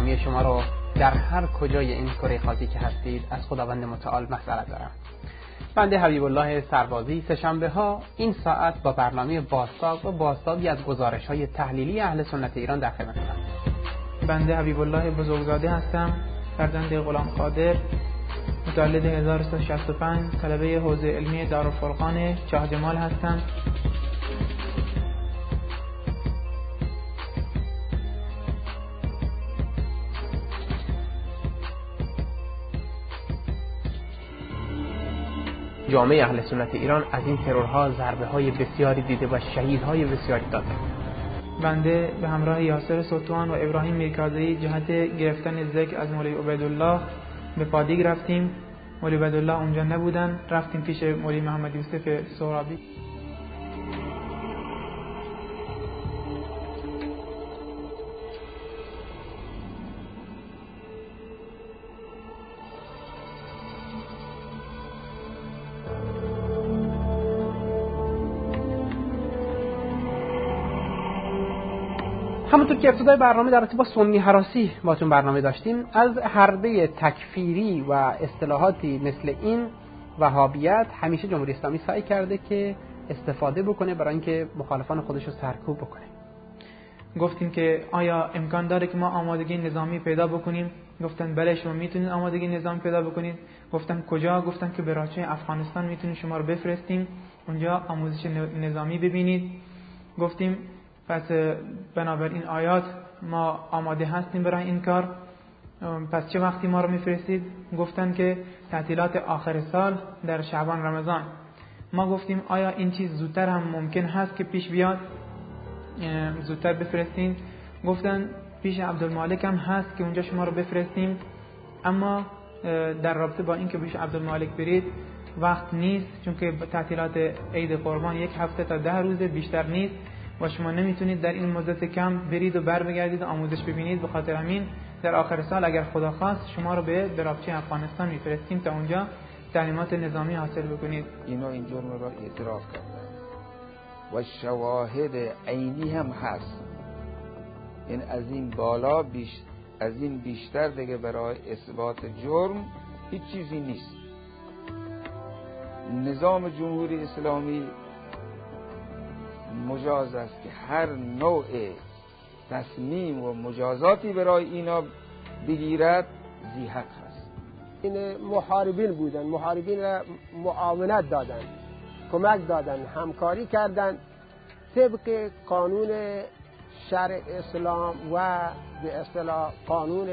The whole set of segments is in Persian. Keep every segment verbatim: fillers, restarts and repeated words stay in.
گرامی شما رو در هر کجای این کره خاکی که هستید از خداوند متعال مسئلت دارم. بنده حبیب الله سربازی سه‌شنبه ها این ساعت با برنامه بازتاب و بازتابی از گزارش های تحلیلی اهل سنت ایران در خدمتتونم. بنده حبیب الله بزرگزاده هستم، فرزند غلام قادر، متولد هزار و سیصد و شصت و پنج، طلبه حوزه علمی دارالفرقان شاه جمال هستم. جامعه اهل سنت ایران از این ترورها ضربه های بسیاری دیده و شهیدهای بسیاری داده. بنده به همراه یاسر ستوان و ابراهیم میرکاظمی جهت گرفتن ذکر از مولوی عبیدالله به پادیگ رفتیم. مولوی عبیدالله اونجا نبودن، رفتیم پیش مولوی محمد یوسف سهرابی. همونطور که ابتدای برنامه در رابطه با سنی هراسی باتون برنامه داشتیم، از حربه تکفیری و اصطلاحاتی مثل این وهابیت همیشه جمهوری اسلامی سعی کرده که استفاده بکنه برای اینکه مخالفان خودش رو سرکوب بکنه. گفتیم که آیا امکان داره که ما آمادگی نظامی پیدا بکنیم؟ گفتن بله شما میتونید آمادگی نظامی پیدا بکنید. گفتن کجا؟ گفتن که به راهچه افغانستان میتونید شما رو بفرستیم اونجا آموزش نظامی ببینید. گفتیم پس بنابراین آیات ما آماده هستیم برای این کار، پس چه وقتی ما رو میفرستید؟ گفتن که تعطیلات آخر سال در شعبان رمضان. ما گفتیم آیا این چیز زودتر هم ممکن هست که پیش بیاد، زودتر بفرستین؟ گفتن پیش عبدالمالک هم هست که اونجا شما رو بفرستیم، اما در رابطه با این که پیش عبدالمالک برید وقت نیست، چون که تعطیلات عید قربان یک هفته تا ده روز بیشتر نیست و شما نمیتونید در این مدت کم برید و بر بگردید و آموزش ببینید. به خاطر همین در آخر سال اگر خدا خواست شما رو به درابچه افغانستان میفرستیم تا اونجا تعلیمات نظامی حاصل بکنید. اینا این جرم را اعتراف کردن و شواهد عینی هم هست. این از این بالا بیش از این بیشتر دیگه برای اثبات جرم هیچ چیزی نیست. نظام جمهوری اسلامی مجاز است که هر نوع تصمیم و مجازاتی برای اینا بگیرد ذی حق هست. این محاربین بودن، محاربین را معاونت دادن، کمک دادن، همکاری کردن طبق قانون شرع اسلام و به اصطلاح قانون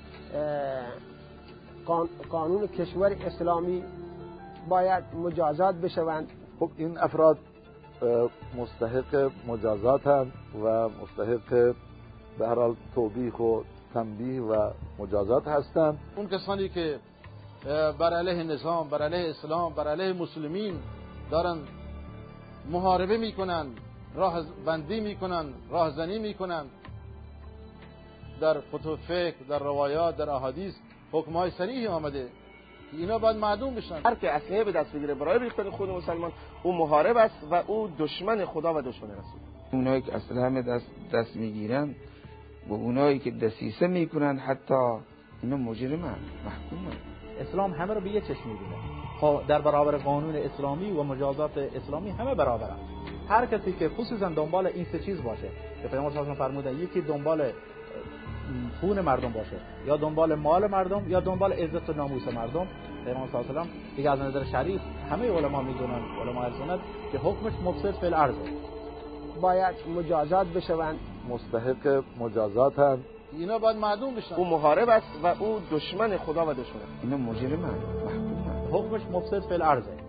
قانون کشور اسلامی باید مجازات بشوند. خب این افراد مستحق مجازات هم و مستحق به هر حال توبیخ و تنبیه و مجازات هستند. اون کسانی که بر علیه نظام، بر علیه اسلام، بر علیه مسلمین دارن محاربه میکنن، راه بندی میکنن، راهزنی میکنن، در کتب فقه، در روایات، در احادیث حکم‌های صریح آمده، اینا باید معدوم بشن. هر که اسلحه به دست بگیره برای ریختن خون مسلمان، او محارب است و او دشمن خدا و دشمن رسول. اونایی که اسلحه دست دست میگیرن و اونایی که دسیسه میکنن حتی اینا مجرمن، محکومن. اسلام همه رو به یه چشم میبینه، در برابر قانون اسلامی و مجازات اسلامی همه برابرن. هر کسی که خصوصا دنبال این سه چیز باشه که پیامبر صلی الله علیه و آله فرمودن، یکی دنبال خون مردم باشه، یا دنبال مال مردم، یا دنبال عزت و ناموس مردم، پیامبر صلی الله علیه و آله دیگه از نظر شریف همه علما میدونن، علماء سنت، که حکمش مفسد فی الارض، باید مجازات بشوند. مستحق مجازات هم اینا باید معدوم بشن. او محارب است و او دشمن خدا و دشمن. اینا مجرمن، محکومن. حکمش مفسد فی الارض.